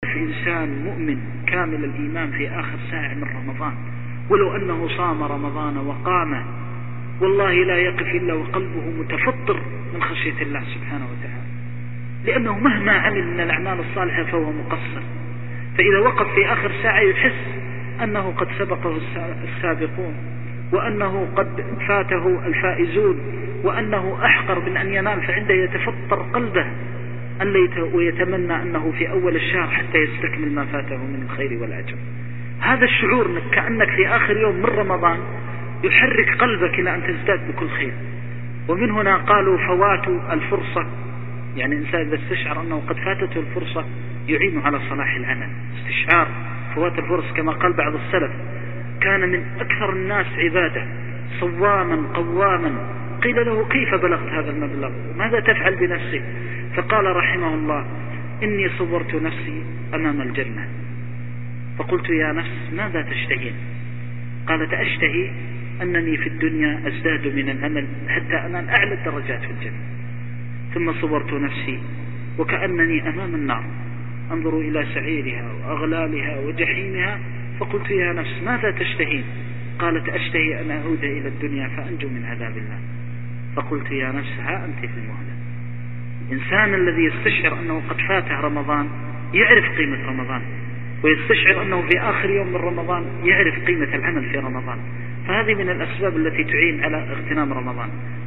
يقف إنسان مؤمن كامل الإيمان في آخر ساعة من رمضان ولو أنه صام رمضان وقام، والله لا يقف إلا وقلبه متفطر من خشية الله سبحانه وتعالى، لأنه مهما عمل من الأعمال الصالحة فهو مقصر. فإذا وقف في آخر ساعة يحس أنه قد سبقه السابقون، وأنه قد فاته الفائزون، وأنه أحقر من أن ينال، فعنده يتفطر قلبه ويتمنى أنه في أول الشهر حتى يستكمل ما فاته من الخير والأجر. هذا الشعور كأنك في آخر يوم من رمضان يحرك قلبك إلى أن تزداد بكل خير. ومن هنا قالوا فوات الفرصة، يعني الإنسان إذا استشعر أنه قد فاتته الفرصة يعين على صلاح العمل. استشعار فوات الفرص كما قال بعض السلف كان من أكثر الناس عبادة صواما قواما، قيل له كيف بلغت هذا المبلغ ماذا تفعل بنفسك؟ فقال رحمه الله إني صورت نفسي أمام الجنة فقلت يا نفس ماذا تشتهين؟ قالت أشتهي أنني في الدنيا أزداد من الأمل حتى أنال أعلى الدرجات في الجنة. ثم صورت نفسي وكأنني أمام النار أنظر إلى سعيرها وأغلالها وجحيمها فقلت يا نفس ماذا تشتهين؟ قالت أشتهي أن أعود إلى الدنيا فأنجو من عذاب الله. فقلت يا نفس ها أنت في المهلة. الإنسان الذي يستشعر أنه قد فاته رمضان يعرف قيمة رمضان، ويستشعر أنه في آخر يوم من رمضان يعرف قيمة العمل في رمضان. فهذه من الأسباب التي تعين على اغتنام رمضان.